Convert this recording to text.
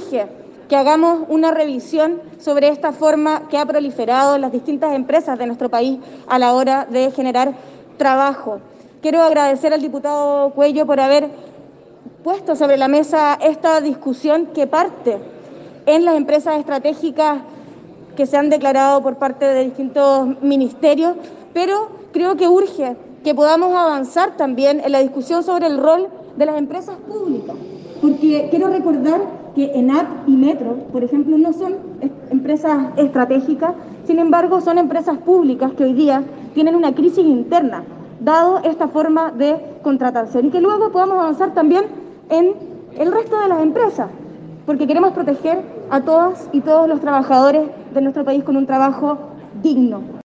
urge que hagamos una revisión sobre esta forma que ha proliferado en las distintas empresas de nuestro país a la hora de generar trabajo. Quiero agradecer al diputado Cuello por haber puesto sobre la mesa esta discusión que parte en las empresas estratégicas que se han declarado por parte de distintos ministerios, pero creo que urge que podamos avanzar también en la discusión sobre el rol de las empresas públicas, porque quiero recordar que ENAP y Metro, por ejemplo, no son empresas estratégicas, sin embargo son empresas públicas que hoy día tienen una crisis interna, dado esta forma de contratación, y que luego podamos avanzar también en el resto de las empresas, porque queremos proteger a todas y todos los trabajadores de nuestro país con un trabajo digno.